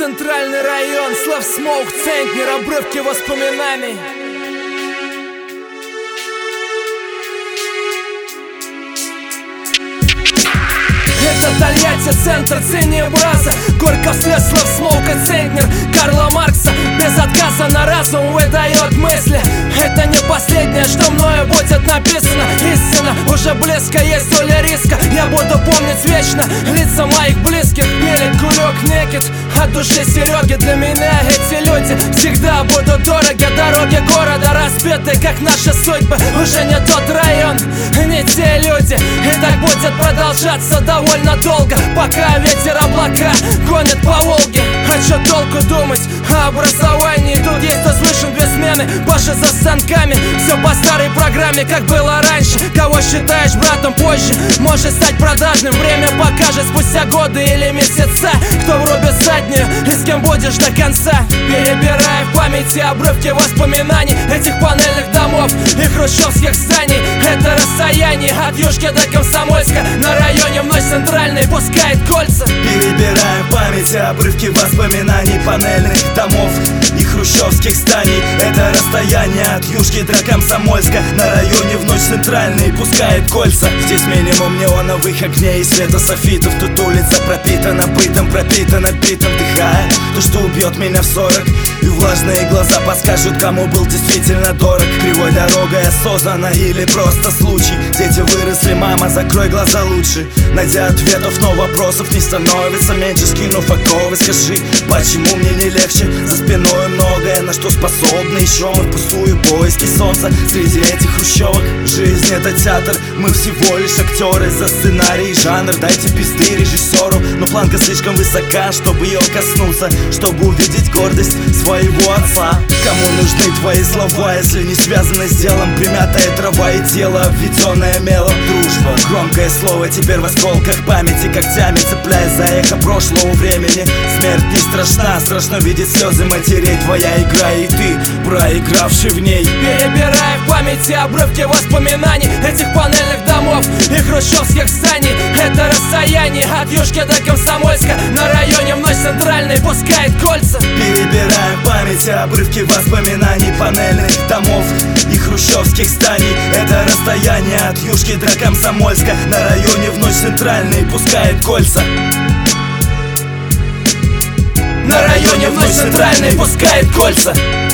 Центральный район, Славсмоук, центнер, обрывки воспоминаний. Это Тольятти, центр, Ценебраза, горько вслед Славсмоука, центнер, Карла Маркса. Без отказа на разум выдает мысли. Это не последнее, что мною будет написано. Истина уже близко, есть доля риска. Я буду помнить вечно лица моих близких. Берег, курек, некит, от души Сереги. Для меня эти люди всегда будут дороги. Дороги города разбиты, как наши судьбы. Уже не тот район, не те люди. И так будет продолжаться довольно долго, пока ветер облака гонит по Волге. А чё толку думать о образовании? Тут есть кто слышен без смены, Паша за станками. Все по старой программе, как было раньше. Кого считаешь братом позже, может стать продажным. Время покажет спустя годы или месяца, кто врубит заднюю и с кем будешь до конца. Перебирая в памяти обрывки воспоминаний этих панельных домов и хрущевских зданий. Это расстояние от Юшки до Комсомольска. На районе вновь центральный пускает кольца. Перебираем в памяти обрывки воспоминаний панельных домов и хрущевских зданий. Это расстояние от Юшки до Комсомольска. На районе вновь центральный пускает кольца. Здесь минимум неоновых огней и света софитов. Тут улица пропитана бытом, пропитана битом. Дыхая то, что убьет меня в 40. И влажные глаза подскажут, кому был действительно дорог. Кривой дорогой осознанно или просто случай. Дети выросли, мама, закрой глаза лучше. Найдя ответов, но вопросов не становится меньше. Скинув оковы, скажи, почему мне не легче? За спиной многое, на что способны еще мы. В пустую поиски солнца среди этих хрущевок. Жизнь — это театр, мы всего лишь актеры. За сценарий и жанр дайте пизды режиссеру. Но планка слишком высока, чтобы ее коснуться, чтобы увидеть гордость своего отца. Кому нужны твои слова, если не связаны с делом? Примятая трава и тело, обведенное мелом. Дружба, громкое слово, теперь в осколках памяти, когтями цепляясь за эхо прошлого времени. Смерть не страшна, страшно видеть слезы матерей. Твоя игра и ты, проигравший в ней. Перебирая в памяти обрывки воспоминаний этих панельных домов и хрущевских зданий. Это расстояние от Юшки до Комсомольска. На районе вновь центральный пускает кольца. Перебираем в памяти обрывки воспоминаний панельных домов и хрущевских зданий. Это расстояние от Юшки до Комсомольска. На районе вновь центральный пускает кольца. На районе вновь центральный пускает кольца.